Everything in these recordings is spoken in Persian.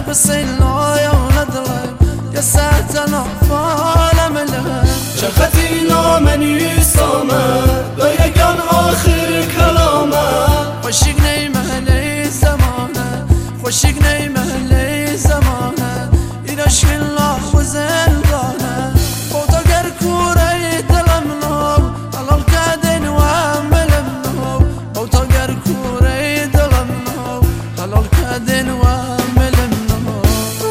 بس لا ندلم يا ساتنا فالم له شختي نامني سامه ويكن آخر كلامه خوشیگ نیمهلی زمانه خوشیگ نیمهلی زمانه این عشق الله و زندانه بودا گر کوره دلم نو حلال کردن و عملم نو بودا گر کوره دلم نو حلال کردن و عملم نو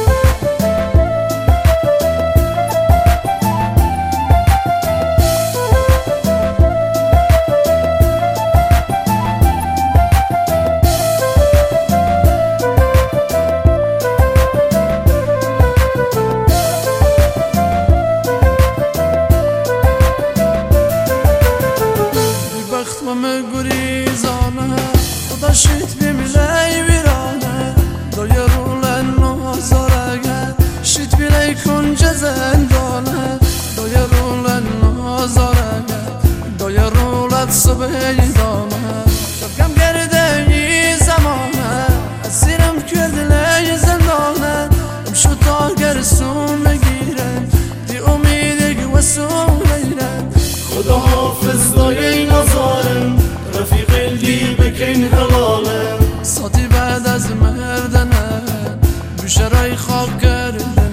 گریزانه خدا شید بیملی ویرانه دایرولن نازارگه شید بیلی کنج زندانه دایرولن نازارگه دایرولت صبحی دامه شبکم گرده ای زمانه اسیرم کردلی زندانه امشو تا گرسون بگیرن دی امیدگی و سولیرن خدا حافظ دایه نظارم رفیق الدی بکن حلالم ساتی بعد از مردنه بشرای خواب کردنه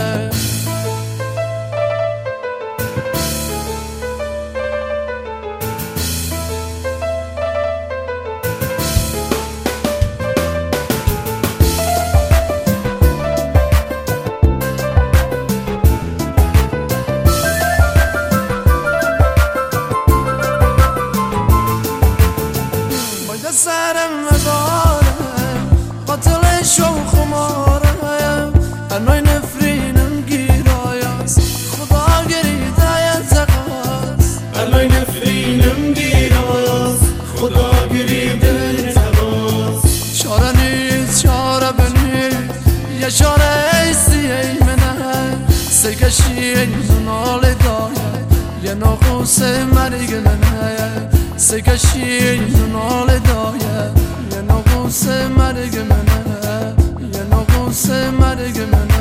سرم مدارم قاتل شو خمارم انوی نفرینم گیرایاست خدا گریده تقاس انوی نفرینم گیرایاست خدا گریده تقاس چاره نیست چاره بنید یه چاره ایستی ای منه سکشی نال داید یه ناقوس مرگ منه سکشی نال داید یه ناقوس مرگ منه یه ناقوس مرگ منه